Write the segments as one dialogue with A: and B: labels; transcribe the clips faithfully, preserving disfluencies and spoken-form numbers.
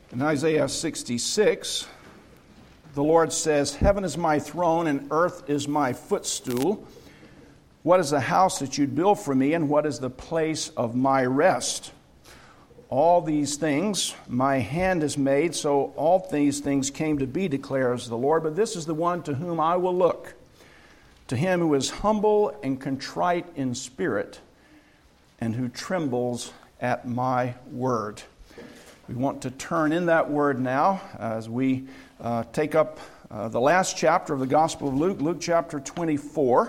A: In Isaiah sixty-six, the Lord says, "Heaven is my throne and earth is my footstool. What is the house that you'd build for me, and what is the place of my rest? All these things my hand has made, so all these things came to be, declares the Lord. But this is the one to whom I will look, to him who is humble and contrite in spirit, and who trembles at my word." We want to turn in that word now as we uh, take up uh, the last chapter of the Gospel of Luke, Luke chapter twenty-four.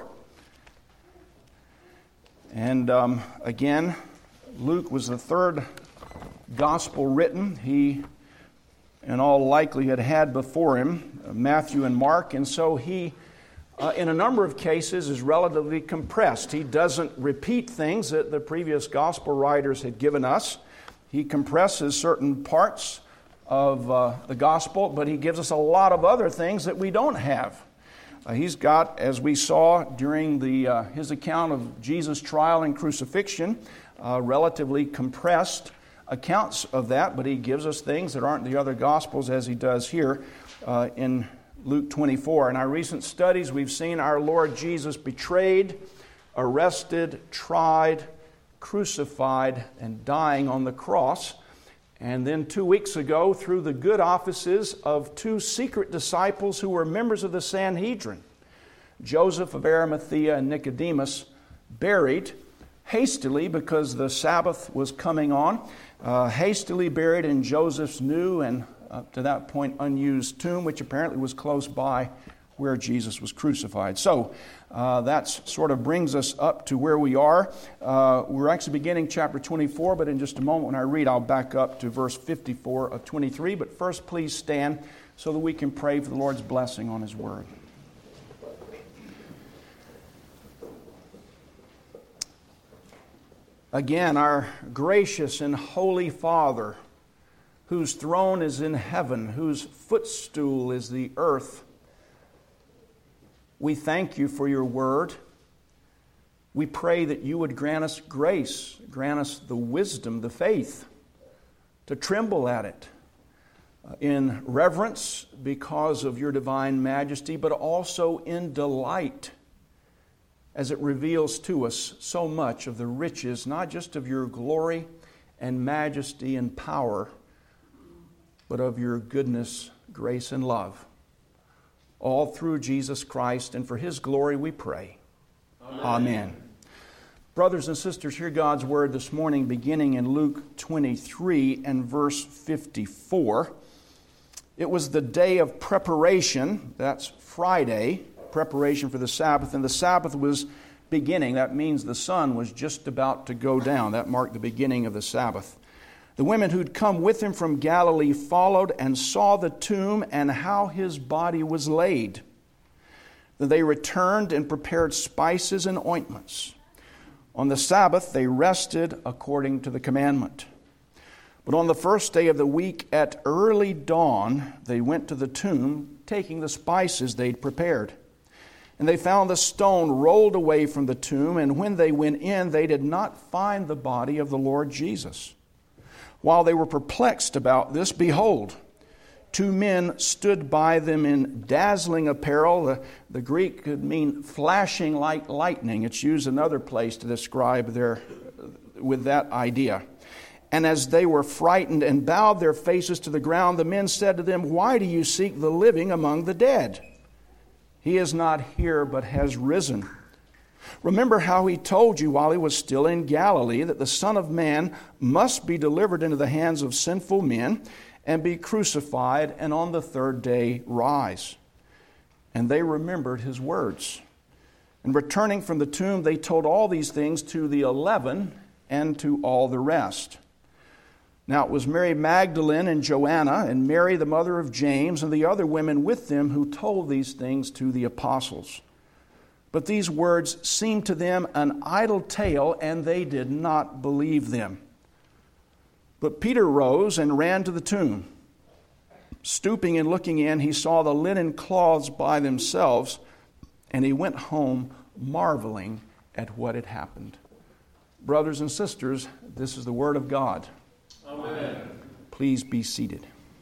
A: And um, again, Luke was the third gospel written. He, in all likelihood, had before him Matthew and Mark, and so he, uh, in a number of cases, is relatively compressed. He doesn't repeat things that the previous gospel writers had given us. He compresses certain parts of uh, the gospel, but he gives us a lot of other things that we don't have. Uh, he's got, as we saw during the uh, his account of Jesus' trial and crucifixion, uh, relatively compressed accounts of that, but he gives us things that aren't in the other Gospels as he does here uh, in Luke twenty-four. In our recent studies, we've seen our Lord Jesus betrayed, arrested, tried, crucified, and dying on the cross. And then two weeks ago, through the good offices of two secret disciples who were members of the Sanhedrin, Joseph of Arimathea and Nicodemus, buried hastily because the Sabbath was coming on, uh, hastily buried in Joseph's new and up to that point unused tomb, which apparently was close by where Jesus was crucified. So uh, that sort of brings us up to where we are. Uh, we're actually beginning chapter twenty-four, but in just a moment when I read, I'll back up to verse fifty-four of twenty-three. But first, please stand so that we can pray for the Lord's blessing on His Word. Again, our gracious and holy Father, whose throne is in heaven, whose footstool is the earth, we thank you for your word. We pray that you would grant us grace, grant us the wisdom, the faith to tremble at it uh, in reverence because of your divine majesty, but also in delight as it reveals to us so much of the riches, not just of your glory and majesty and power, but of your goodness, grace, and love. All through Jesus Christ, and for His glory we pray. Amen. Amen. Brothers and sisters, hear God's word this morning beginning in Luke twenty-three and verse fifty-four. It was the day of preparation, that's Friday, preparation for the Sabbath, and the Sabbath was beginning. That means the sun was just about to go down. That marked the beginning of the Sabbath. The women who'd come with him from Galilee followed and saw the tomb and how his body was laid. Then they returned and prepared spices and ointments. On the Sabbath they rested according to the commandment. But on the first day of the week at early dawn they went to the tomb, taking the spices they'd prepared. And they found the stone rolled away from the tomb, and when they went in they did not find the body of the Lord Jesus. While they were perplexed about this, behold, two men stood by them in dazzling apparel. The, the Greek could mean flashing like lightning. It's used another place to describe their, with that idea. And as they were frightened and bowed their faces to the ground, the men said to them, "Why do you seek the living among the dead? He is not here, but has risen. Remember how he told you while he was still in Galilee that the Son of Man must be delivered into the hands of sinful men and be crucified and on the third day rise." And they remembered his words. And returning from the tomb, they told all these things to the eleven and to all the rest. Now it was Mary Magdalene and Joanna and Mary the mother of James and the other women with them who told these things to the apostles. But these words seemed to them an idle tale, and they did not believe them. But Peter rose and ran to the tomb. Stooping and looking in, he saw the linen cloths by themselves, and he went home marveling at what had happened. Brothers and sisters, this is the word of God.
B: Amen.
A: Please be seated.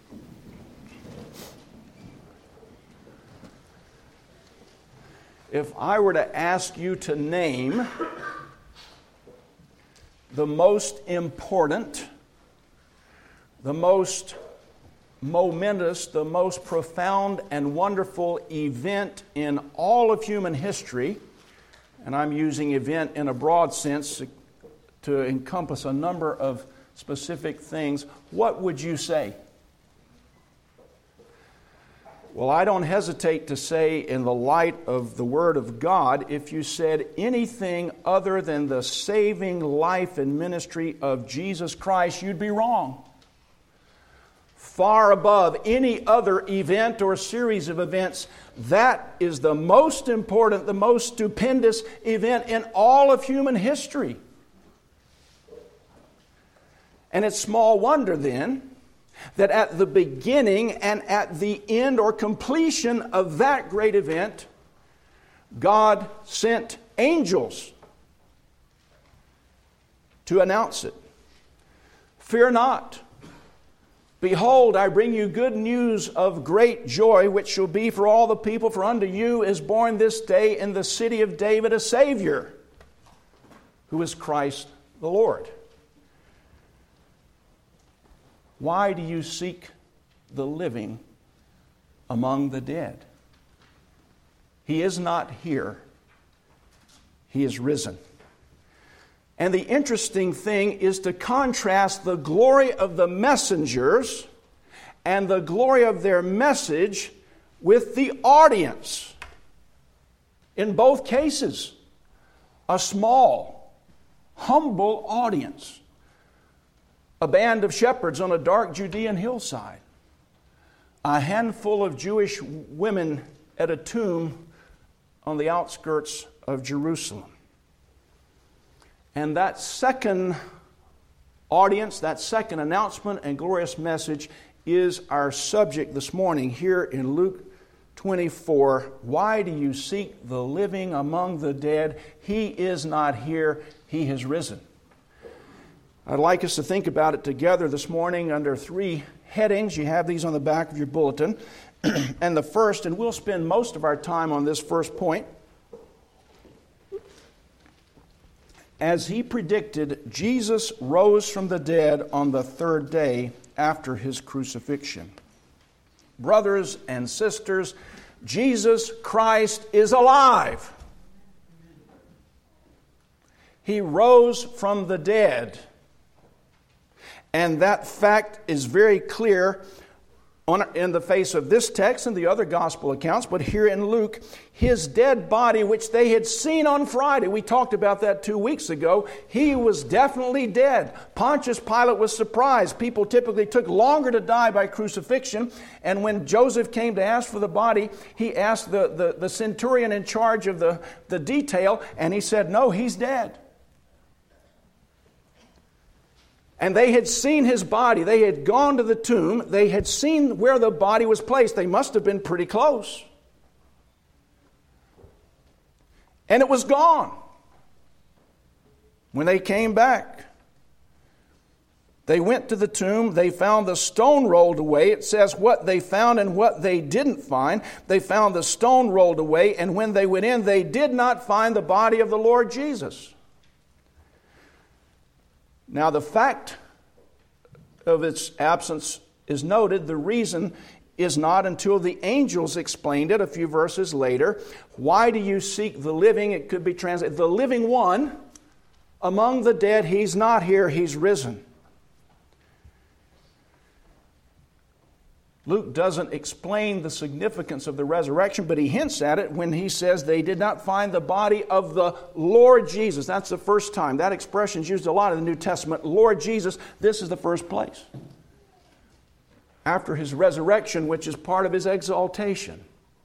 A: if I were to ask you to name the most important, the most momentous, the most profound and wonderful event in all of human history, and I'm using event in a broad sense to encompass a number of specific things, what would you say? Well, I don't hesitate to say, in the light of the Word of God, if you said anything other than the saving life and ministry of Jesus Christ, you'd be wrong. Far above any other event or series of events, that is the most important, the most stupendous event in all of human history. And it's small wonder then that at the beginning and at the end or completion of that great event, God sent angels to announce it. Fear not. Behold, I bring you good news of great joy, which shall be for all the people. For unto you is born this day in the city of David a Savior, who is Christ the Lord. Why do you seek the living among the dead? He is not here. He is risen. And the interesting thing is to contrast the glory of the messengers and the glory of their message with the audience. In both cases, a small, humble audience. A band of shepherds on a dark Judean hillside. A handful of Jewish women at a tomb on the outskirts of Jerusalem. And that second audience, that second announcement and glorious message is our subject this morning here in Luke twenty-four. Why do you seek the living among the dead? He is not here. He has risen. I'd like us to think about it together this morning under three headings. You have these on the back of your bulletin. And the first, and we'll spend most of our time on this first point. As he predicted, Jesus rose from the dead on the third day after his crucifixion. Brothers and sisters, Jesus Christ is alive. He rose from the dead. And that fact is very clear on, in the face of this text and the other gospel accounts. But here in Luke, his dead body, which they had seen on Friday, we talked about that two weeks ago, he was definitely dead. Pontius Pilate was surprised. People typically took longer to die by crucifixion. And when Joseph came to ask for the body, he asked the, the, the centurion in charge of the, the detail, and he said, no, he's dead. And they had seen his body. They had gone to the tomb. They had seen where the body was placed. They must have been pretty close. And it was gone. When they came back, they went to the tomb. They found the stone rolled away. It says what they found and what they didn't find. They found the stone rolled away, and when they went in, they did not find the body of the Lord Jesus. Now, the fact of its absence is noted. The reason is not until the angels explained it a few verses later. Why do you seek the living? It could be translated, the living one among the dead. He's not here, he's risen. Luke doesn't explain the significance of the resurrection, but he hints at it when he says they did not find the body of the Lord Jesus. That's the first time. That expression is used a lot in the New Testament. Lord Jesus, this is the first place. After his resurrection, which is part of his exaltation.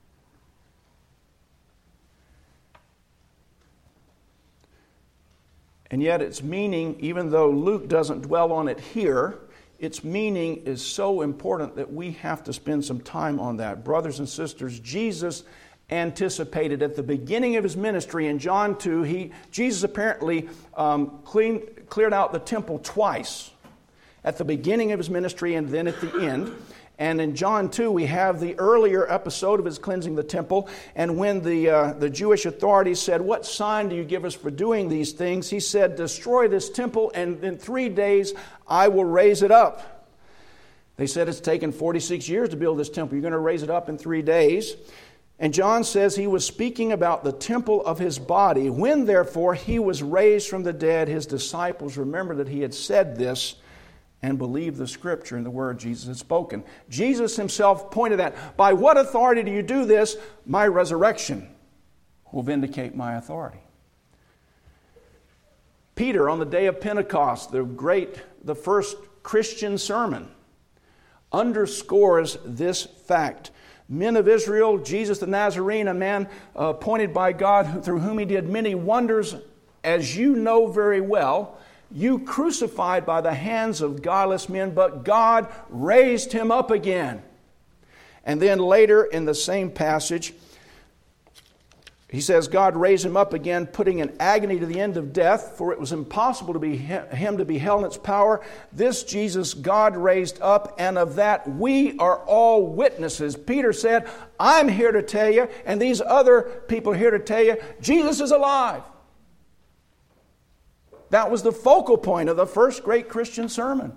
A: And yet its meaning, even though Luke doesn't dwell on it here, its meaning is so important that we have to spend some time on that. Brothers and sisters, Jesus anticipated at the beginning of his ministry in John two, he, Jesus apparently um, cleaned, cleared out the temple twice. At the beginning of his ministry and then at the end. And in John two, we have the earlier episode of his cleansing the temple. And when the, uh, the Jewish authorities said, what sign do you give us for doing these things? He said, destroy this temple, and in three days I will raise it up. They said it's taken forty-six years to build this temple. You're going to raise it up in three days. And John says he was speaking about the temple of his body. When, therefore, he was raised from the dead, his disciples remembered that he had said this and believed the Scripture and the word Jesus had spoken. Jesus himself pointed out, by what authority do you do this? My resurrection will vindicate my authority. Peter, on the day of Pentecost, the great, the first Christian sermon, underscores this fact. Men of Israel, Jesus the Nazarene, a man uh, appointed by God through whom he did many wonders, as you know very well, you crucified by the hands of godless men, but God raised him up again. And then later in the same passage, he says, God raised him up again, putting an agony to the end of death, for it was impossible to be him to be held in its power. This Jesus God raised up, and of that we are all witnesses. Peter said, I'm here to tell you, and these other people are here to tell you, Jesus is alive. That was the focal point of the first great Christian sermon.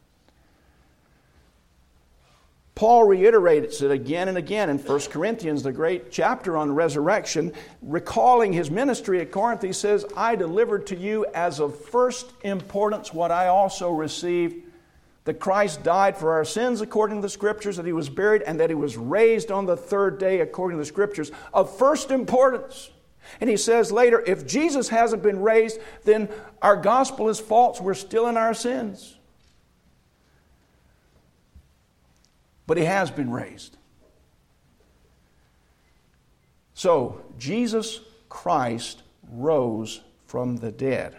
A: Paul reiterates it again and again in First Corinthians, the great chapter on resurrection, recalling his ministry at Corinth. He says, I delivered to you as of first importance what I also received, that Christ died for our sins according to the Scriptures, that he was buried, and that he was raised on the third day according to the Scriptures, of first importance. And he says later, if Jesus hasn't been raised, then our gospel is false. We're still in our sins. But he has been raised. So, Jesus Christ rose from the dead.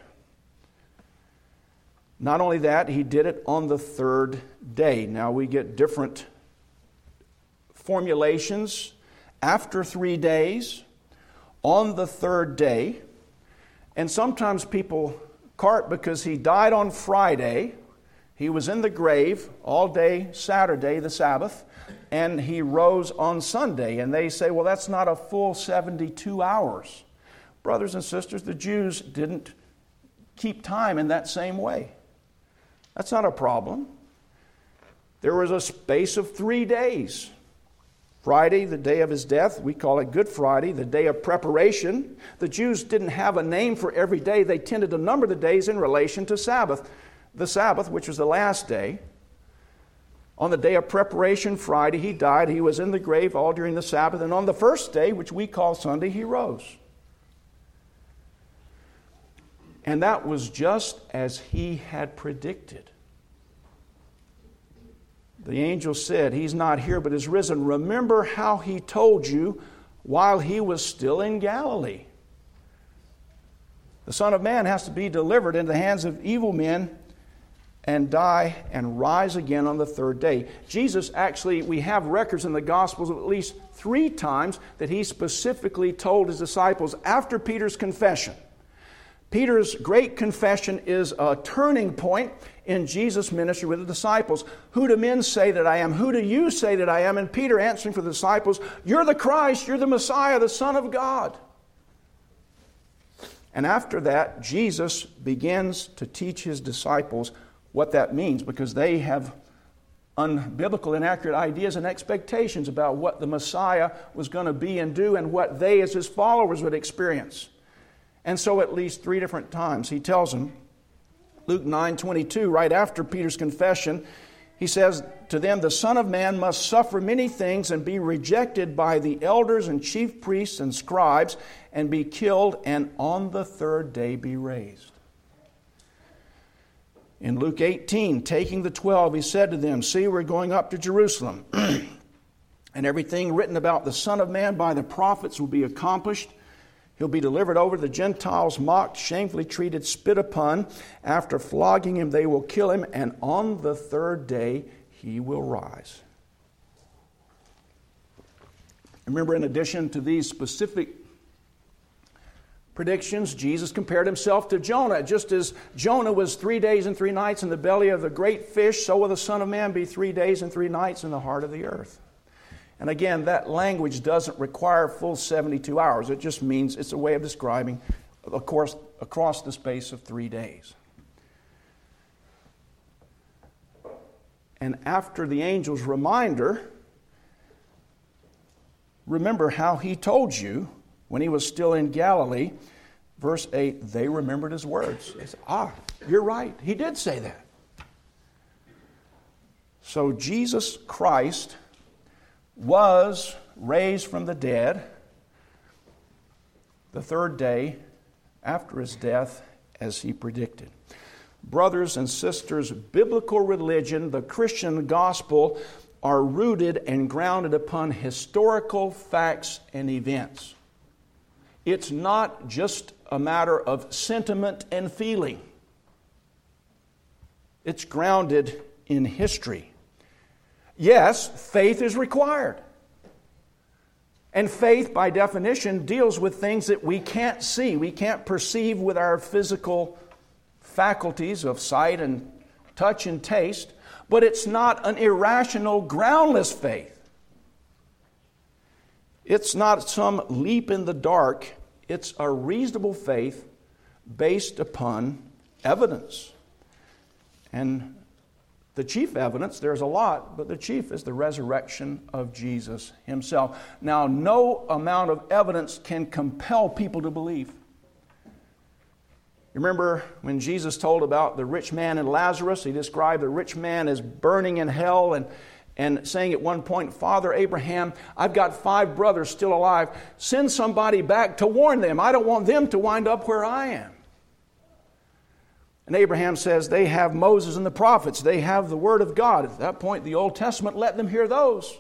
A: Not only that, he did it on the third day. Now we get different formulations. After three days, on the third day, and sometimes people cart because he died on Friday. He was in the grave all day Saturday, the Sabbath, and he rose on Sunday. And they say, well, that's not a full seventy-two hours. Brothers and sisters, the Jews didn't keep time in that same way. That's not a problem. There was a space of three days. Friday, the day of his death, we call it Good Friday, the day of preparation. The Jews didn't have a name for every day. They tended to number the days in relation to Sabbath. The Sabbath, which was the last day. On the day of preparation, Friday, he died. He was in the grave all during the Sabbath. And on the first day, which we call Sunday, he rose. And that was just as he had predicted. The angel said, he's not here but is risen. Remember how he told you while he was still in Galilee. The Son of Man has to be delivered into the hands of evil men and die and rise again on the third day. Jesus actually, we have records in the Gospels of at least three times that he specifically told his disciples after Peter's confession. Peter's great confession is a turning point in Jesus' ministry with the disciples. Who do men say that I am? Who do you say that I am? And Peter answering for the disciples, you're the Christ, you're the Messiah, the Son of God. And after that, Jesus begins to teach his disciples what that means, because they have unbiblical, inaccurate ideas and expectations about what the Messiah was going to be and do and what they as his followers would experience. And so at least three different times he tells them, Luke nine twenty-two, right after Peter's confession, he says to them, the Son of Man must suffer many things and be rejected by the elders and chief priests and scribes and be killed and on the third day be raised. In Luke eighteen, taking the twelve, he said to them, see, we're going up to Jerusalem, and everything written about the Son of Man by the prophets will be accomplished. He'll be delivered over to the Gentiles, mocked, shamefully treated, spit upon. After flogging him, they will kill him, and on the third day he will rise. Remember, in addition to these specific predictions, Jesus compared himself to Jonah. Just as Jonah was three days and three nights in the belly of the great fish, so will the Son of Man be three days and three nights in the heart of the earth. And again, that language doesn't require full seventy-two hours. It just means it's a way of describing, of course, across the space of three days. And after the angel's reminder, remember how he told you when he was still in Galilee. Verse eight, they remembered his words. They said, ah, you're right. He did say that. So Jesus Christ was raised from the dead the third day after his death, as he predicted. Brothers and sisters, biblical religion, the Christian gospel, are rooted and grounded upon historical facts and events. It's not just a matter of sentiment and feeling. It's grounded in history. Yes, faith is required. And faith, by definition, deals with things that we can't see. We can't perceive with our physical faculties of sight and touch and taste. But it's not an irrational, groundless faith. It's not some leap in the dark. It's a reasonable faith based upon evidence. And the chief evidence, there's a lot, but the chief is the resurrection of Jesus himself. Now, no amount of evidence can compel people to believe. You remember when Jesus told about the rich man and Lazarus? He described the rich man as burning in hell and, and saying at one point, Father Abraham, I've got five brothers still alive. Send somebody back to warn them. I don't want them to wind up where I am. And Abraham says, they have Moses and the prophets. They have the Word of God. At that point, the Old Testament, let them hear those.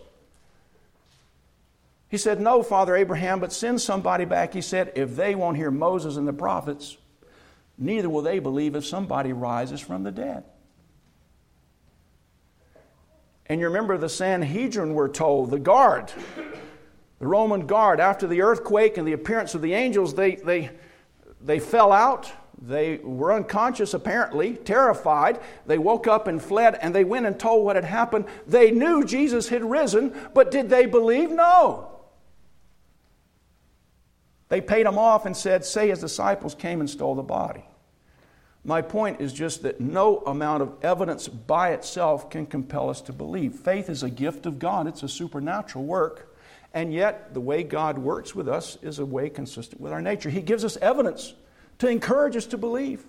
A: He said, no, Father Abraham, but send somebody back. He said, if they won't hear Moses and the prophets, neither will they believe if somebody rises from the dead. And you remember the Sanhedrin were told, the guard, the Roman guard, after the earthquake and the appearance of the angels, they, they, they fell out. They were unconscious, apparently, terrified. They woke up and fled, and they went and told what had happened. They knew Jesus had risen, but did they believe? No. They paid him off and said, say his disciples came and stole the body. My point is just that no amount of evidence by itself can compel us to believe. Faith is a gift of God. It's a supernatural work. And yet, the way God works with us is a way consistent with our nature. He gives us evidence to encourage us to believe.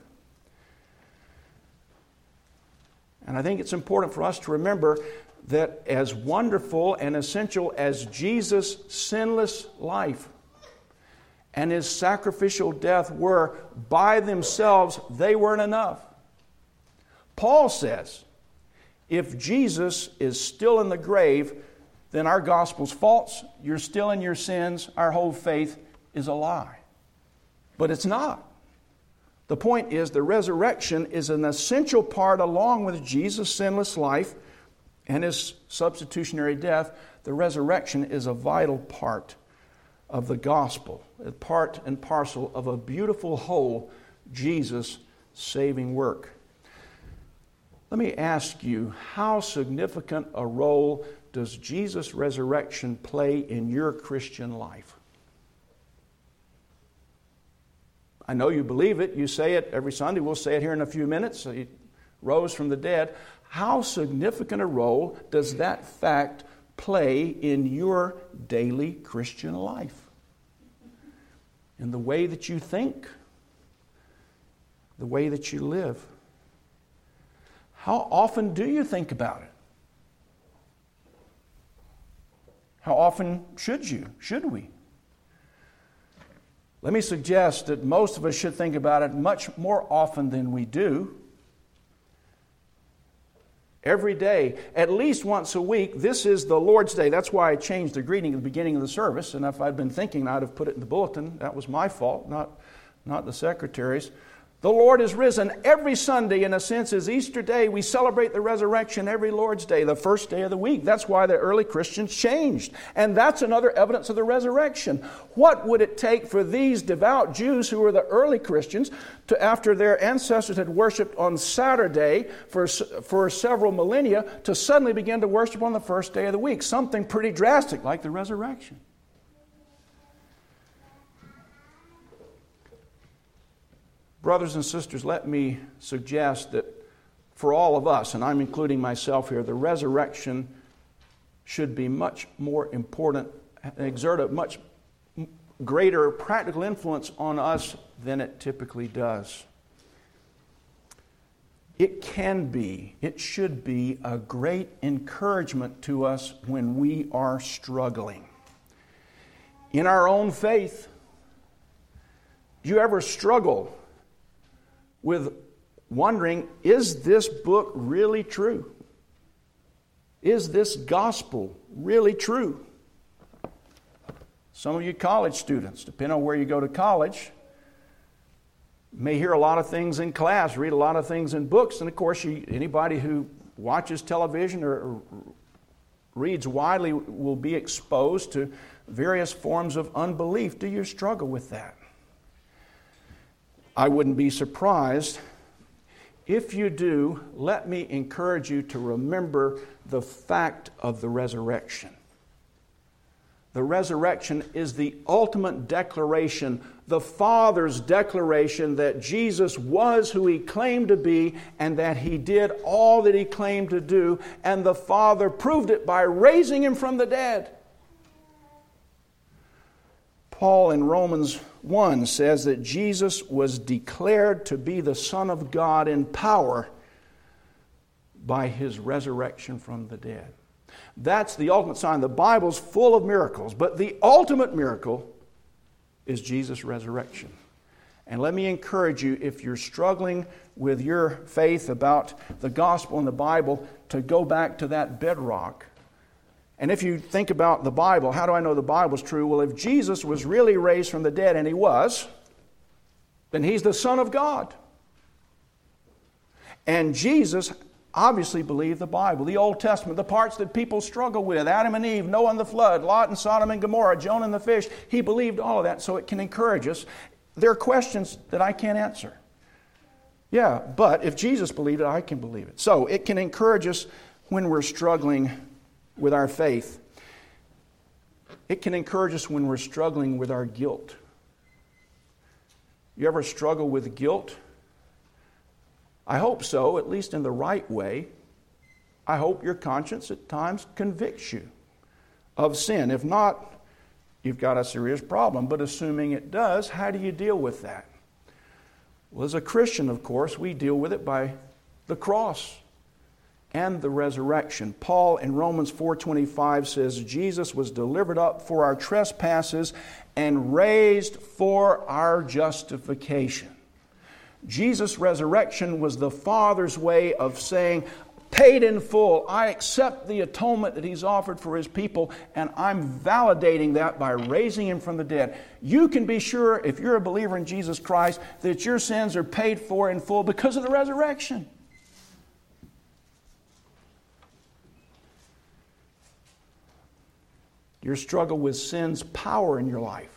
A: And I think it's important for us to remember that as wonderful and essential as Jesus' sinless life and his sacrificial death were, by themselves, they weren't enough. Paul says, if Jesus is still in the grave, then our gospel's false, you're still in your sins, our whole faith is a lie. But it's not. The point is, the resurrection is an essential part, along with Jesus' sinless life and his substitutionary death. The resurrection is a vital part of the gospel, a part and parcel of a beautiful whole, Jesus' saving work. Let me ask you, how significant a role does Jesus' resurrection play in your Christian life? I know you believe it. You say it every Sunday. We'll say it here in a few minutes. He rose from the dead. How significant a role does that fact play in your daily Christian life? In the way that you think, the way that you live. How often do you think about it? How often should you? Should we? Let me suggest that most of us should think about it much more often than we do. Every day, at least once a week. This is the Lord's Day. That's why I changed the greeting at the beginning of the service. And if I'd been thinking, I'd have put it in the bulletin. That was my fault, not, not the secretary's. The Lord is risen. Every Sunday, in a sense, is Easter Day. We celebrate the resurrection every Lord's Day, the first day of the week. That's why the early Christians changed. And that's another evidence of the resurrection. What would it take for these devout Jews who were the early Christians to, after their ancestors had worshipped on Saturday for, for several millennia, to suddenly begin to worship on the first day of the week? Something pretty drastic like the resurrection. Brothers and sisters, let me suggest that for all of us, and I'm including myself here, the resurrection should be much more important, exert a much greater practical influence on us than it typically does. It can be, it should be a great encouragement to us when we are struggling. In our own faith, do you ever struggle with wondering, is this book really true? Is this gospel really true? Some of you college students, depending on where you go to college, may hear a lot of things in class, read a lot of things in books, and of course you, anybody who watches television or, or reads widely will be exposed to various forms of unbelief. Do you struggle with that? I wouldn't be surprised. If you do, let me encourage you to remember the fact of the resurrection. The resurrection is the ultimate declaration, the Father's declaration that Jesus was who He claimed to be and that He did all that He claimed to do, and the Father proved it by raising Him from the dead. Paul in Romans one says that Jesus was declared to be the Son of God in power by His resurrection from the dead. That's the ultimate sign. The Bible's full of miracles, but the ultimate miracle is Jesus' resurrection. And let me encourage you, if you're struggling with your faith about the gospel and the Bible, to go back to that bedrock. And if you think about the Bible, how do I know the Bible's true? Well, if Jesus was really raised from the dead, and He was, then He's the Son of God. And Jesus obviously believed the Bible, the Old Testament, the parts that people struggle with, Adam and Eve, Noah and the flood, Lot and Sodom and Gomorrah, Jonah and the fish. He believed all of that, so it can encourage us. There are questions that I can't answer. Yeah, but if Jesus believed it, I can believe it. So it can encourage us when we're struggling with our faith. It can encourage us when we're struggling with our guilt. You ever struggle with guilt? I hope so, at least in the right way. I hope your conscience at times convicts you of sin. If not, you've got a serious problem. But assuming it does, how do you deal with that? Well, as a Christian, of course, we deal with it by the cross and the resurrection. Paul in Romans four twenty-five says, Jesus was delivered up for our trespasses and raised for our justification. Jesus' resurrection was the Father's way of saying, paid in full, I accept the atonement that He's offered for His people, and I'm validating that by raising Him from the dead. You can be sure, if you're a believer in Jesus Christ, that your sins are paid for in full because of the resurrection. Your struggle with sin's power in your life.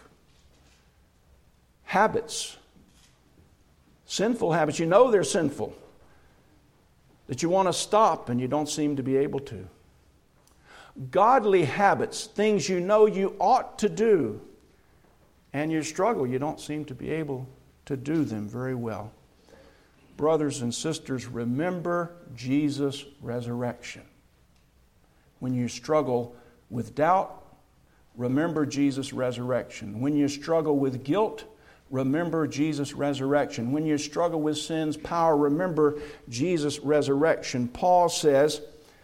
A: Habits. Sinful habits. You know they're sinful. That you want to stop and you don't seem to be able to. Godly habits. Things you know you ought to do. And you struggle. You don't seem to be able to do them very well. Brothers and sisters, remember Jesus' resurrection. When you struggle with doubt, remember Jesus' resurrection. When you struggle with guilt, remember Jesus' resurrection. When you struggle with sin's power, remember Jesus' resurrection. Paul says,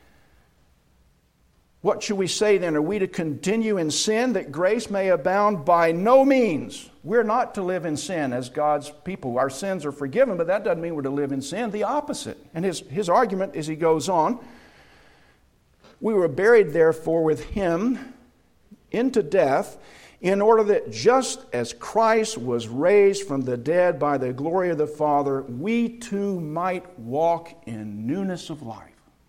A: what should we say then? Are we to continue in sin that grace may abound? By no means. We're not to live in sin as God's people. Our sins are forgiven, but that doesn't mean we're to live in sin. The opposite. And his, his argument as he goes on, we were buried therefore with Him into death, in order that just as Christ was raised from the dead by the glory of the Father, we too might walk in newness of life.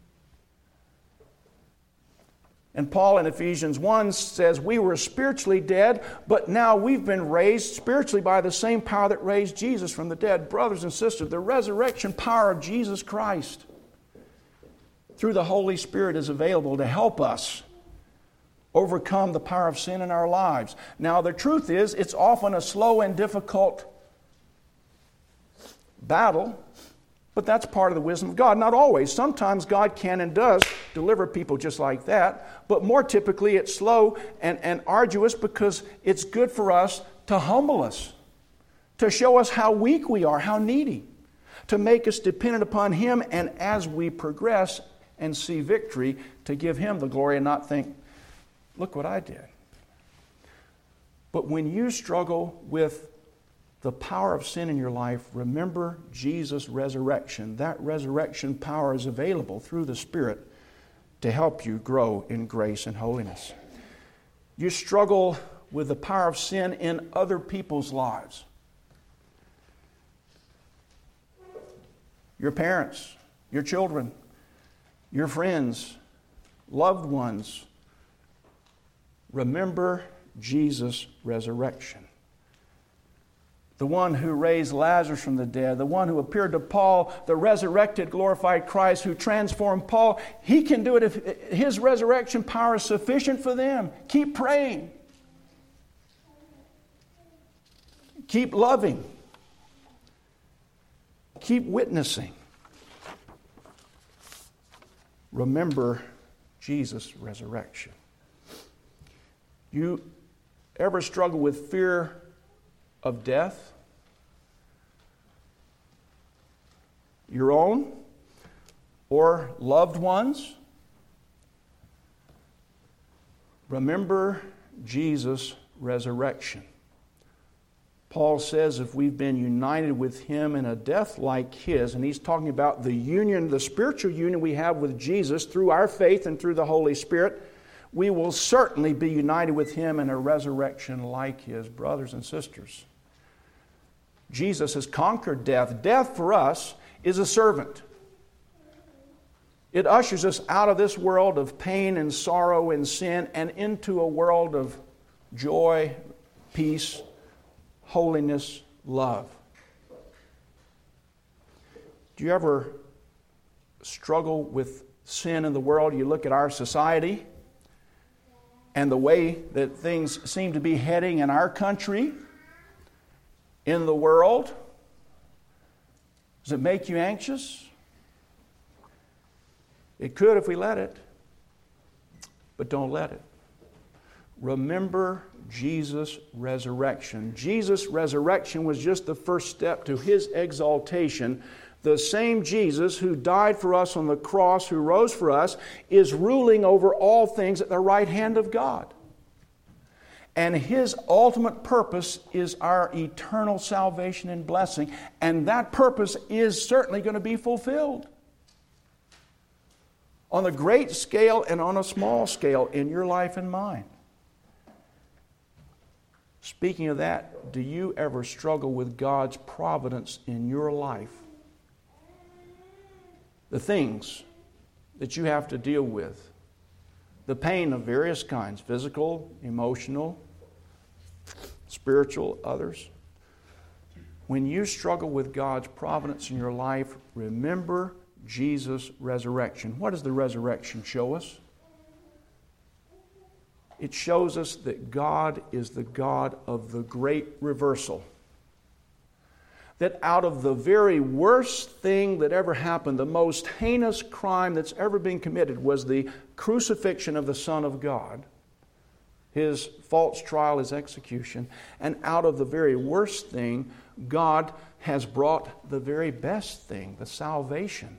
A: And Paul in Ephesians one says, we were spiritually dead, but now we've been raised spiritually by the same power that raised Jesus from the dead. Brothers and sisters, the resurrection power of Jesus Christ through the Holy Spirit is available to help us overcome the power of sin in our lives. Now, the truth is, it's often a slow and difficult battle, but that's part of the wisdom of God. Not always. Sometimes God can and does deliver people just like that, but more typically it's slow and, and arduous because it's good for us to humble us, to show us how weak we are, how needy, to make us dependent upon Him, and as we progress and see victory, to give Him the glory and not think, look what I did. But when you struggle with the power of sin in your life, remember Jesus' resurrection. That resurrection power is available through the Spirit to help you grow in grace and holiness. You struggle with the power of sin in other people's lives. Your parents, your children, your friends, loved ones. Remember Jesus' resurrection. The one who raised Lazarus from the dead, the one who appeared to Paul, the resurrected, glorified Christ who transformed Paul, He can do it if His resurrection power is sufficient for them. Keep praying. Keep loving. Keep witnessing. Remember Jesus' resurrection. You ever struggle with fear of death? Your own or loved ones? Remember Jesus' resurrection. Paul says if we've been united with Him in a death like His, and he's talking about the union, the spiritual union we have with Jesus through our faith and through the Holy Spirit, we will certainly be united with Him in a resurrection like His. Brothers and sisters, Jesus has conquered death. Death for us is a servant. It ushers us out of this world of pain and sorrow and sin and into a world of joy, peace, holiness, love. Do you ever struggle with sin in the world? You look at our society and the way that things seem to be heading in our country, in the world. Does it make you anxious? It could if we let it, but don't let it. Remember Jesus' resurrection. Jesus' resurrection was just the first step to His exaltation. The same Jesus who died for us on the cross, who rose for us, is ruling over all things at the right hand of God. And His ultimate purpose is our eternal salvation and blessing. And that purpose is certainly going to be fulfilled. On a great scale and on a small scale in your life and mine. Speaking of that, do you ever struggle with God's providence in your life? The things that you have to deal with. The pain of various kinds, physical, emotional, spiritual, others. When you struggle with God's providence in your life, remember Jesus' resurrection. What does the resurrection show us? It shows us that God is the God of the great reversal. That out of the very worst thing that ever happened, the most heinous crime that's ever been committed was the crucifixion of the Son of God, His false trial, His execution. And out of the very worst thing, God has brought the very best thing, the salvation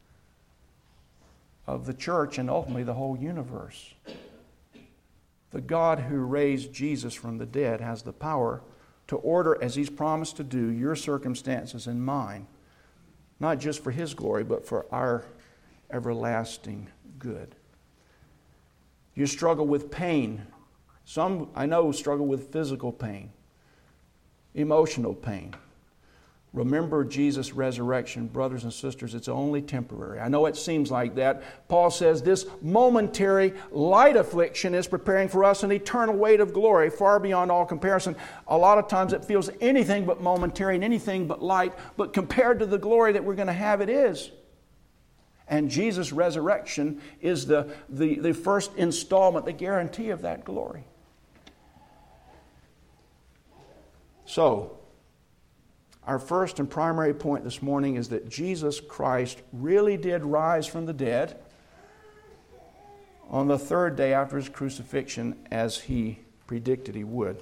A: of the church and ultimately the whole universe. The God who raised Jesus from the dead has the power to order, as He's promised to do, your circumstances and mine, not just for His glory, but for our everlasting good. You struggle with pain Some, I know, struggle with physical pain, emotional pain. Remember Jesus' resurrection, brothers and sisters, it's only temporary. I know it seems like that. Paul says this momentary light affliction is preparing for us an eternal weight of glory, far beyond all comparison. A lot of times it feels anything but momentary and anything but light, but compared to the glory that we're going to have, it is. And Jesus' resurrection is the, the, the first installment, the guarantee of that glory. So, our first and primary point this morning is that Jesus Christ really did rise from the dead on the third day after His crucifixion, as He predicted He would.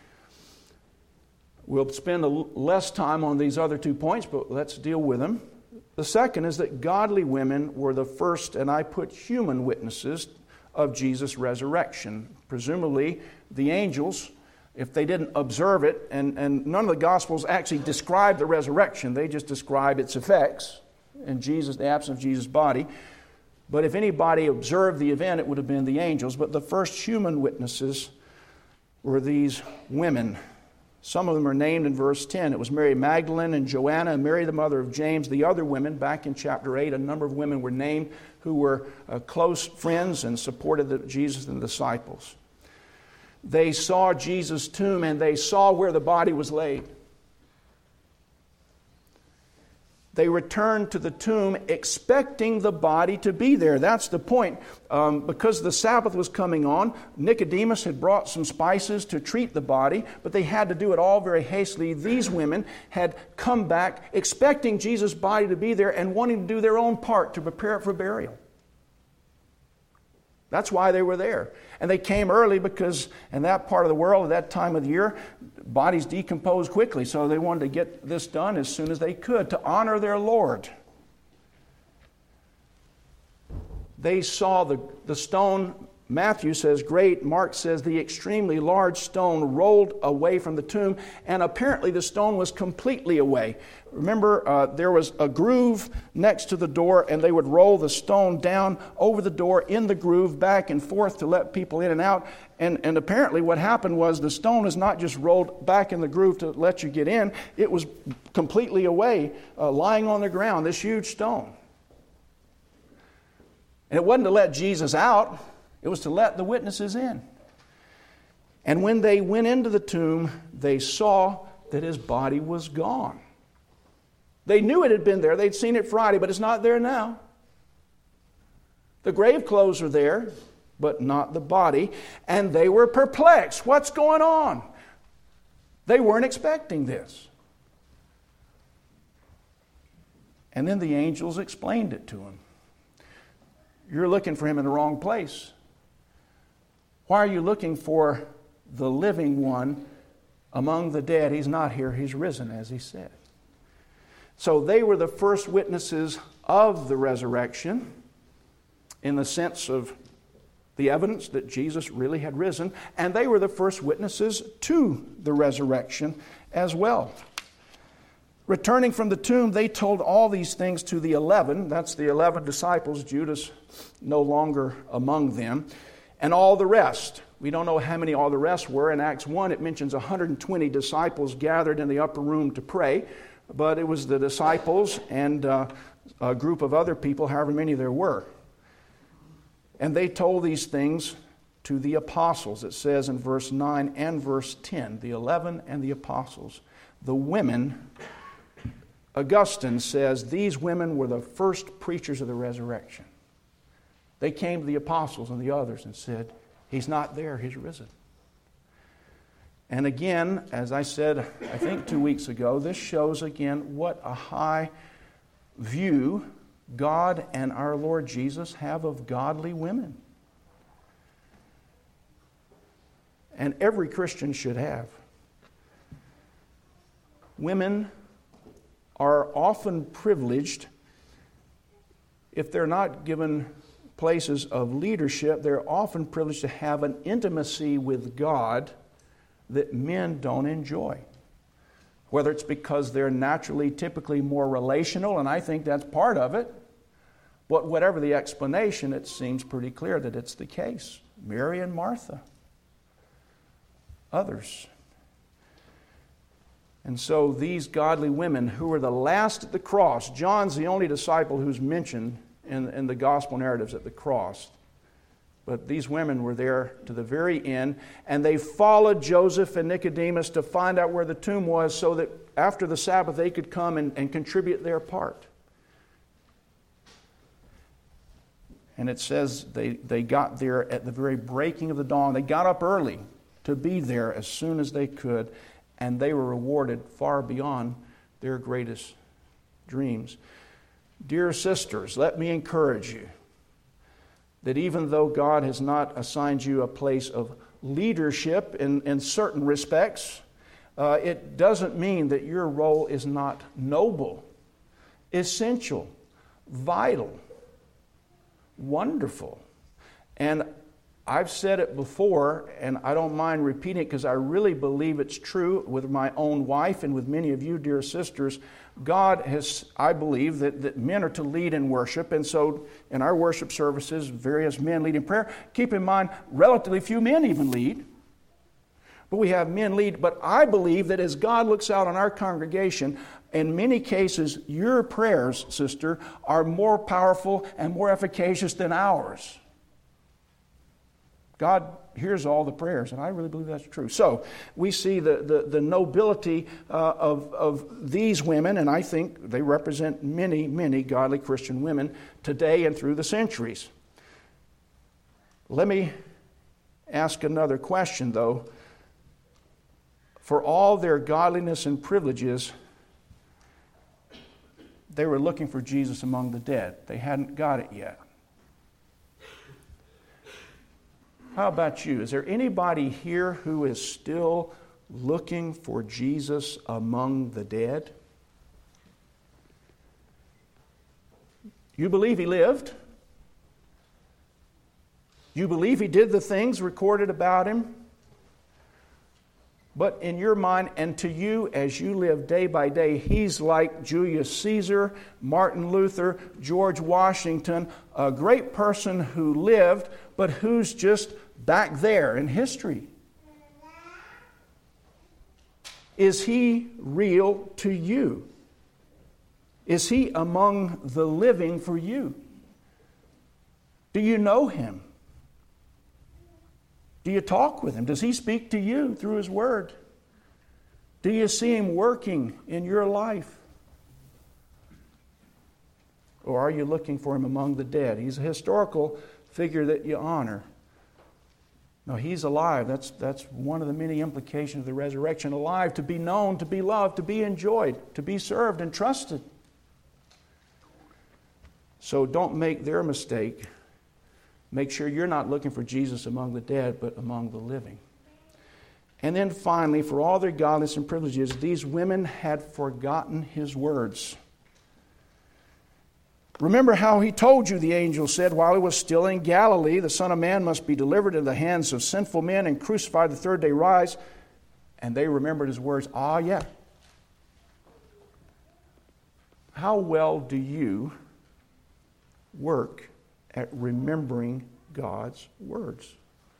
A: We'll spend a l- less time on these other two points, but let's deal with them. The second is that godly women were the first, and I put human witnesses, of Jesus' resurrection. Presumably, the angels, if they didn't observe it, and, and none of the Gospels actually describe the resurrection, they just describe its effects and Jesus, the absence of Jesus' body. But if anybody observed the event, it would have been the angels. But the first human witnesses were these women. Some of them are named in verse ten. It was Mary Magdalene and Joanna and Mary, the mother of James. The other women, back in chapter eight, a number of women were named who were uh, close friends and supported the, Jesus and the disciples. They saw Jesus' tomb and they saw where the body was laid. They returned to the tomb expecting the body to be there. That's the point. Um, because the Sabbath was coming on, Nicodemus had brought some spices to treat the body, but they had to do it all very hastily. These women had come back expecting Jesus' body to be there and wanting to do their own part to prepare it for burial. That's why they were there. And they came early because in that part of the world, at that time of the year, bodies decompose quickly. So they wanted to get this done as soon as they could to honor their Lord. They saw the, the stone, Matthew says great, Mark says the extremely large stone rolled away from the tomb, and apparently the stone was completely away. Remember, uh, there was a groove next to the door, and they would roll the stone down over the door in the groove, back and forth to let people in and out. And, and apparently what happened was the stone is not just rolled back in the groove to let you get in. It was completely away, uh, lying on the ground, this huge stone. And it wasn't to let Jesus out. It was to let the witnesses in. And when they went into the tomb, they saw that His body was gone. They knew it had been there. They'd seen it Friday, but it's not there now. The grave clothes are there, but not the body. And they were perplexed. What's going on? They weren't expecting this. And then the angels explained it to them. You're looking for Him in the wrong place. Why are you looking for the living one among the dead? He's not here. He's risen, as He said. So they were the first witnesses of the resurrection in the sense of the evidence that Jesus really had risen. And they were the first witnesses to the resurrection as well. Returning from the tomb, they told all these things to the eleven. That's the eleven disciples, Judas no longer among them. And all the rest. We don't know how many all the rest were. In Acts one, it mentions one hundred twenty disciples gathered in the upper room to pray. But it was the disciples and uh, a group of other people, however many there were. And they told these things to the apostles. It says in verse nine and verse ten, the eleven and the apostles. The women, Augustine says, these women were the first preachers of the resurrection. They came to the apostles and the others and said, He's not there, He's risen. And again, as I said, I think two weeks ago, this shows again what a high view God and our Lord Jesus have of godly women. And every Christian should have. Women are often privileged if they're not given places of leadership. They're often privileged to have an intimacy with God that men don't enjoy. Whether it's because they're naturally, typically more relational, and I think that's part of it. But whatever the explanation, it seems pretty clear that it's the case. Mary and Martha. others. And so these godly women who were the last at the cross, John's the only disciple who's mentioned in, in the gospel narratives at the cross. But these women were there to the very end, and they followed Joseph and Nicodemus to find out where the tomb was so that after the Sabbath they could come and, and contribute their part. And it says they, they got there at the very breaking of the dawn. They got up early to be there as soon as they could, and they were rewarded far beyond their greatest dreams. Dear sisters, let me encourage you that even though God has not assigned you a place of leadership in, in certain respects, uh, it doesn't mean that your role is not noble, essential, vital, wonderful. And I've said it before, and I don't mind repeating it because I really believe it's true with my own wife and with many of you, dear sisters. God has, I believe, that, that men are to lead in worship, and so in our worship services, various men lead in prayer. Keep in mind, relatively few men even lead, but we have men lead. But I believe that as God looks out on our congregation, in many cases, your prayers, sister, are more powerful and more efficacious than ours. God hears all the prayers, and I really believe that's true. So we see the, the, the nobility uh, of, of these women, and I think they represent many, many godly Christian women today and through the centuries. Let me ask another question, though. For all their godliness and privileges, they were looking for Jesus among the dead. They hadn't got it yet. How about you? Is there anybody here who is still looking for Jesus among the dead? You believe he lived. You believe he did the things recorded about him. But in your mind and to you as you live day by day, he's like Julius Caesar, Martin Luther, George Washington, a great person who lived, but who's just back there in history. Is he real to you? Is he among the living for you? Do you know him? Do you talk with him? Does he speak to you through his word? Do you see him working in your life? Or are you looking for him among the dead? He's a historical figure that you honor. No, he's alive. That's, that's one of the many implications of the resurrection. Alive, to be known, to be loved, to be enjoyed, to be served and trusted. So don't make their mistake. Make sure you're not looking for Jesus among the dead, but among the living. And then finally, for all their godliness and privileges, these women had forgotten his words. Remember how he told you, the angel said, while he was still in Galilee, the Son of Man must be delivered into the hands of sinful men and crucified, the third day rise. And they remembered his words. Ah, yeah. How well do you work at remembering God's words?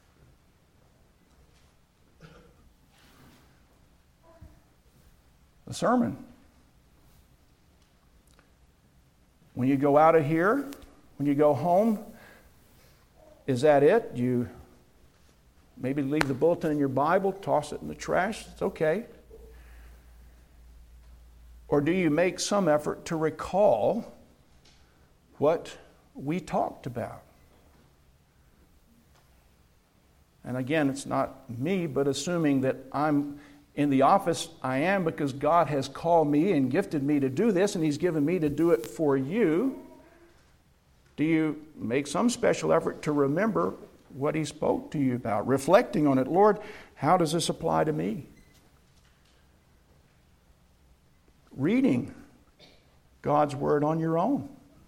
A: The sermon. When you go out of here, when you go home, is that it? You maybe leave the bulletin in your Bible, toss it in the trash. It's okay. Or do you make some effort to recall what we talked about? And again, it's not me, but assuming that I'm in the office, I am because God has called me and gifted me to do this, and He's given me to do it for you. Do you make some special effort to remember what He spoke to you about, reflecting on it? Lord, how does this apply to me? Reading God's Word on your own.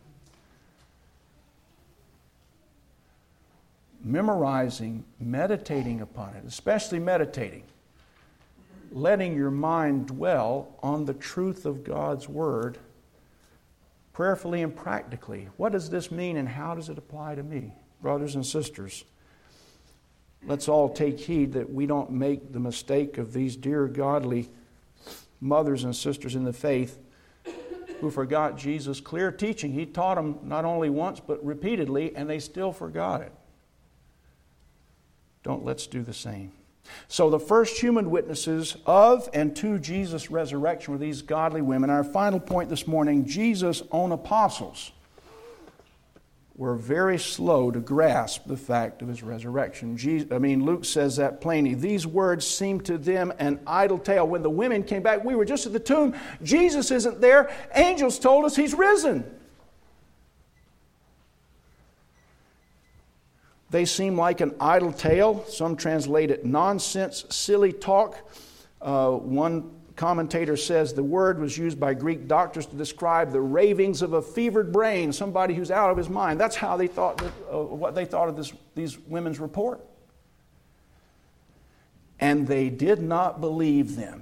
A: Memorizing, meditating upon it, especially meditating. Letting your mind dwell on the truth of God's Word prayerfully and practically. What does this mean and how does it apply to me? Brothers and sisters, let's all take heed that we don't make the mistake of these dear godly mothers and sisters in the faith who forgot Jesus' clear teaching. He taught them not only once but repeatedly, and they still forgot it. Don't let's do the same. So the first human witnesses of and to Jesus' resurrection were these godly women. Our final point this morning, Jesus' own apostles were very slow to grasp the fact of his resurrection. Jesus, I mean, Luke says that plainly. These words seemed to them an idle tale. When the women came back, we were just at the tomb. Jesus isn't there. Angels told us he's risen. They seem like an idle tale. Some translate it nonsense, silly talk. Uh, one commentator says the word was used by Greek doctors to describe the ravings of a fevered brain, somebody who's out of his mind. That's how they thought that, uh, what they thought of this, these women's report. And they did not believe them.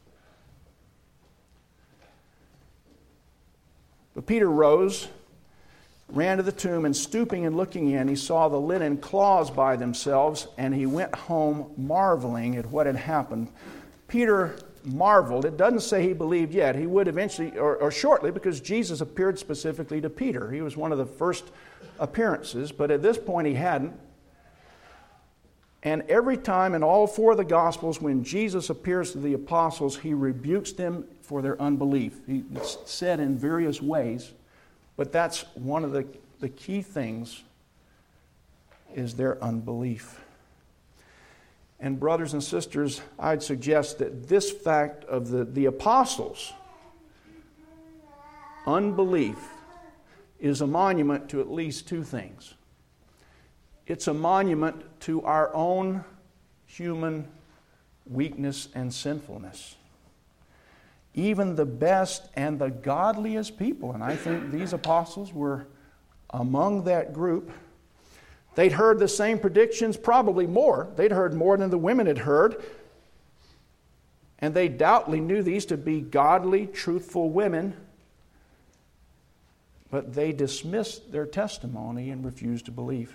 A: But Peter rose, ran to the tomb, and stooping and looking in, he saw the linen cloths by themselves, and he went home marveling at what had happened. Peter marveled. It doesn't say he believed yet. He would eventually, or, or shortly, because Jesus appeared specifically to Peter. He was one of the first appearances, but at this point he hadn't. And every time in all four of the Gospels when Jesus appears to the apostles, he rebukes them for their unbelief. He, it's said in various ways. But that's one of the, the key things is their unbelief. And brothers and sisters, I'd suggest that this fact of the, the apostles' unbelief is a monument to at least two things. It's a monument to our own human weakness and sinfulness. Even the best and the godliest people, and I think these apostles were among that group, they'd heard the same predictions, probably more. They'd heard more than the women had heard. And they doubtly knew these to be godly, truthful women. But they dismissed their testimony and refused to believe.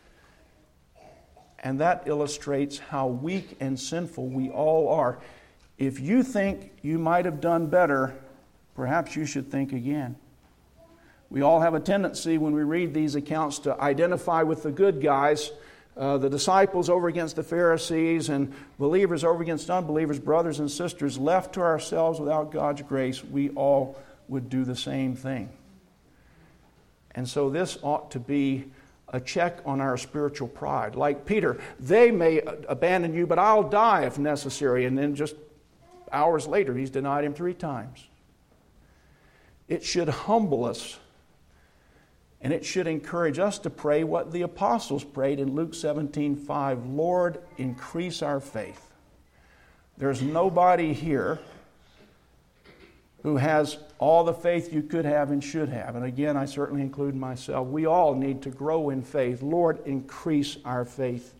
A: And that illustrates how weak and sinful we all are. If you think you might have done better, perhaps you should think again. We all have a tendency when we read these accounts to identify with the good guys, uh, the disciples over against the Pharisees and believers over against unbelievers, brothers and sisters. Left to ourselves without God's grace, we all would do the same thing. And so this ought to be a check on our spiritual pride. Like Peter, they may abandon you, but I'll die if necessary. And then just hours later, he's denied him three times. It should humble us, and it should encourage us to pray what the apostles prayed in Luke seventeen five. Lord, increase our faith. There's nobody here who has all the faith you could have and should have. And again, I certainly include myself. We all need to grow in faith. Lord, increase our faith.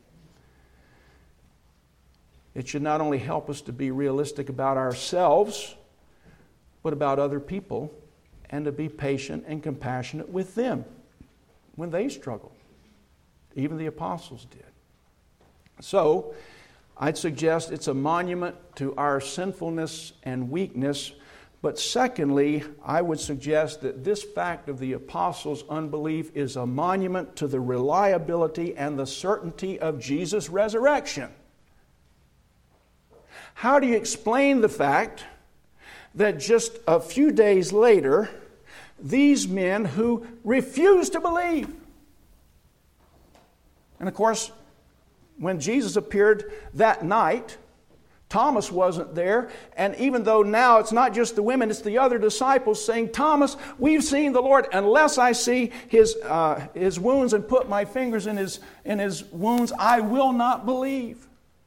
A: It should not only help us to be realistic about ourselves, but about other people, and to be patient and compassionate with them when they struggle. Even the apostles did. So, I'd suggest it's a monument to our sinfulness and weakness. But secondly, I would suggest that this fact of the apostles' unbelief is a monument to the reliability and the certainty of Jesus' resurrection. How do you explain the fact that just a few days later, these men who refused to believe? And of course, when Jesus appeared that night, Thomas wasn't there. And even though now it's not just the women, it's the other disciples saying, Thomas, we've seen the Lord. Unless I see his, uh, his wounds and put my fingers in his, in his wounds, I will not believe.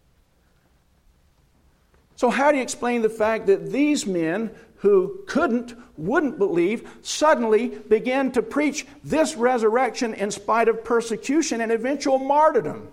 A: So how do you explain the fact that these men who couldn't, wouldn't believe, suddenly began to preach this resurrection in spite of persecution and eventual martyrdom?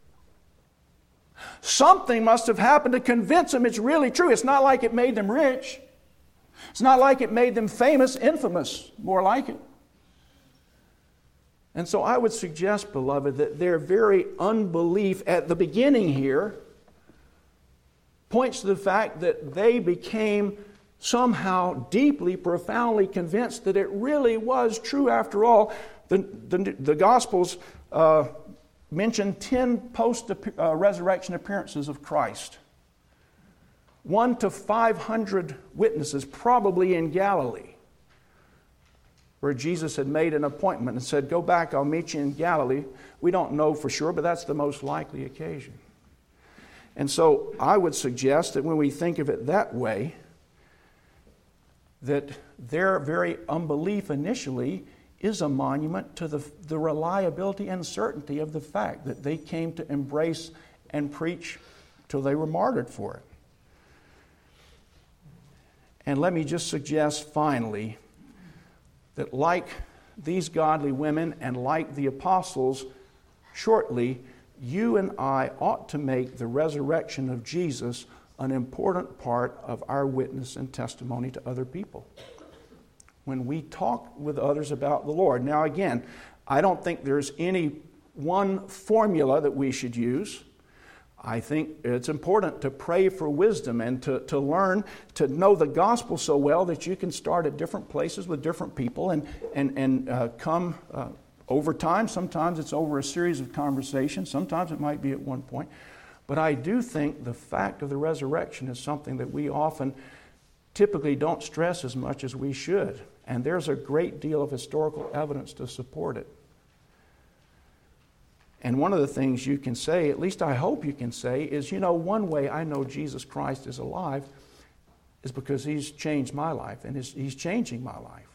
A: Something must have happened to convince them it's really true. It's not like it made them rich. It's not like it made them famous, infamous, more like it. And so I would suggest, beloved, that their very unbelief at the beginning here points to the fact that they became somehow deeply, profoundly convinced that it really was true after all. The, the, the Gospels uh, mention ten post-resurrection appearances of Christ. One to five hundred witnesses, probably in Galilee, where Jesus had made an appointment and said, go back, I'll meet you in Galilee. We don't know for sure, but that's the most likely occasion. And so I would suggest that when we think of it that way, that their very unbelief initially is a monument to the, the reliability and certainty of the fact that they came to embrace and preach till they were martyred for it. And let me just suggest finally that like these godly women and like the apostles, shortly, you and I ought to make the resurrection of Jesus an important part of our witness and testimony to other people when we talk with others about the Lord. Now again, I don't think there's any one formula that we should use. I think it's important to pray for wisdom and to, to learn to know the gospel so well that you can start at different places with different people and, and, and uh, come uh, over time. Sometimes it's over a series of conversations. Sometimes it might be at one point. But I do think the fact of the resurrection is something that we often typically don't stress as much as we should. And there's a great deal of historical evidence to support it. And one of the things you can say, at least I hope you can say, is, you know, one way I know Jesus Christ is alive is because He's changed my life and He's changing my life.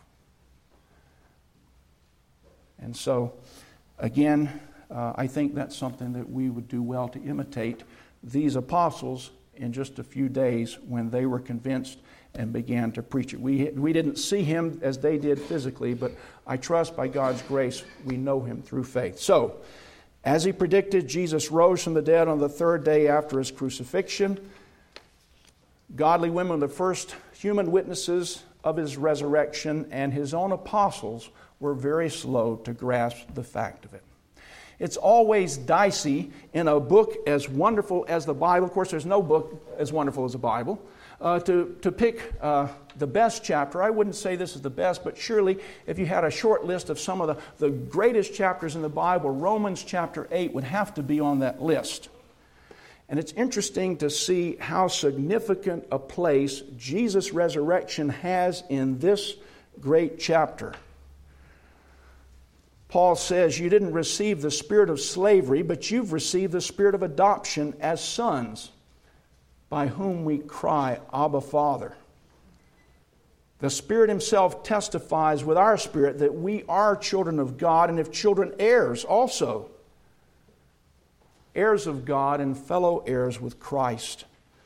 A: And so, again, uh, I think that's something that we would do well to imitate these apostles in just a few days when they were convinced and began to preach it. We, we didn't see Him as they did physically, but I trust by God's grace we know Him through faith. So, as He predicted, Jesus rose from the dead on the third day after His crucifixion. Godly women were the first human witnesses of His resurrection, and His own apostles were very slow to grasp the fact of it. It's always dicey in a book as wonderful as the Bible. Of course, there's no book as wonderful as the Bible. Uh, to, to pick uh, the best chapter. I wouldn't say this is the best, but surely if you had a short list of some of the, the greatest chapters in the Bible, Romans chapter eight would have to be on that list. And it's interesting to see how significant a place Jesus' resurrection has in this great chapter. Paul says, you didn't receive the spirit of slavery, but you've received the spirit of adoption as sons, by whom we cry, Abba, Father. The Spirit Himself testifies with our spirit that we are children of God, and if children, heirs also. Heirs of God and fellow heirs with Christ.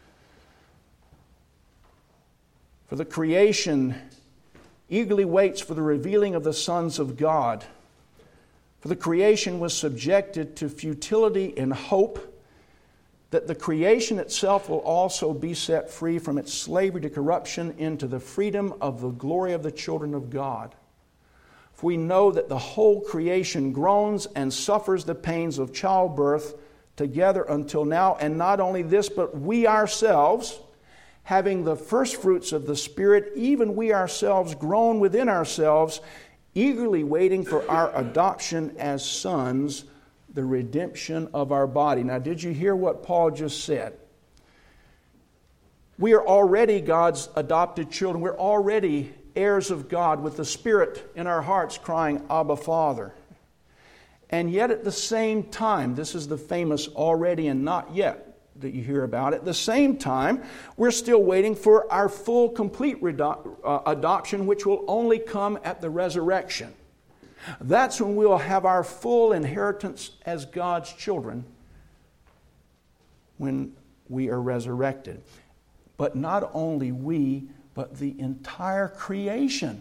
A: For the creation eagerly waits for the revealing of the sons of God. For the creation was subjected to futility in hope that the creation itself will also be set free from its slavery to corruption into the freedom of the glory of the children of God. For we know that the whole creation groans and suffers the pains of childbirth together until now. And not only this, but we ourselves, having the first fruits of the Spirit, even we ourselves groan within ourselves, eagerly waiting for our adoption as sons, the redemption of our body. Now, did you hear what Paul just said? We are already God's adopted children. We're already heirs of God with the Spirit in our hearts crying, Abba, Father. And yet at the same time, this is the famous already and not yet that you hear about. At the same time, we're still waiting for our full, complete redo- uh, adoption, which will only come at the resurrection. That's when we'll have our full inheritance as God's children when we are resurrected. But not only we, but the entire creation.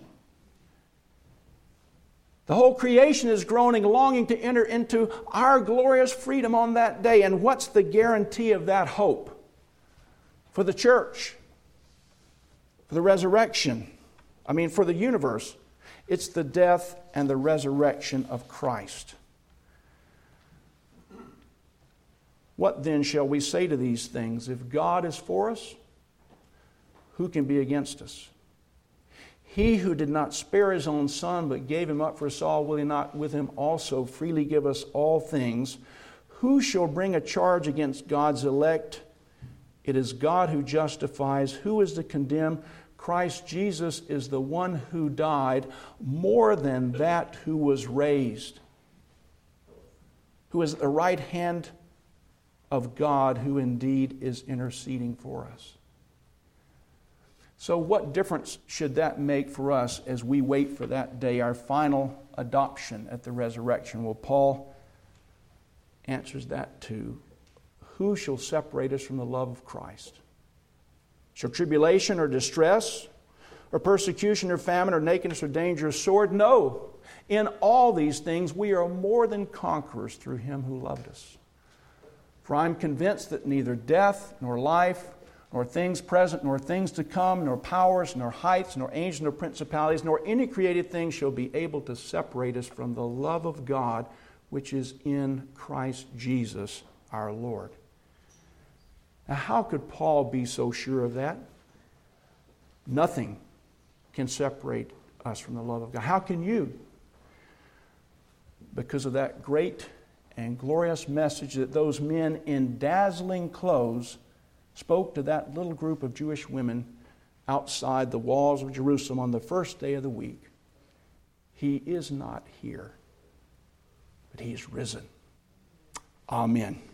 A: The whole creation is groaning, longing to enter into our glorious freedom on that day. And what's the guarantee of that hope? For the church, for the resurrection, I mean for the universe. It's the death and the resurrection of Christ. What then shall we say to these things? If God is for us, who can be against us? He who did not spare his own Son, but gave him up for us all, will he not with him also freely give us all things? Who shall bring a charge against God's elect? It is God who justifies. Who is to condemn? Christ Jesus is the one who died, more than that, who was raised, who is at the right hand of God, who indeed is interceding for us. So what difference should that make for us as we wait for that day, our final adoption at the resurrection? Well, Paul answers that too. Who shall separate us from the love of Christ? Shall tribulation or distress or persecution or famine or nakedness or danger or sword? No. In all these things we are more than conquerors through Him who loved us. For I am convinced that neither death nor life, nor things present, nor things to come, nor powers, nor heights, nor angels, nor principalities, nor any created thing shall be able to separate us from the love of God which is in Christ Jesus our Lord. Now, how could Paul be so sure of that? Nothing can separate us from the love of God. How can you? Because of that great and glorious message that those men in dazzling clothes spoke to that little group of Jewish women outside the walls of Jerusalem on the first day of the week. He is not here, but He is risen. Amen.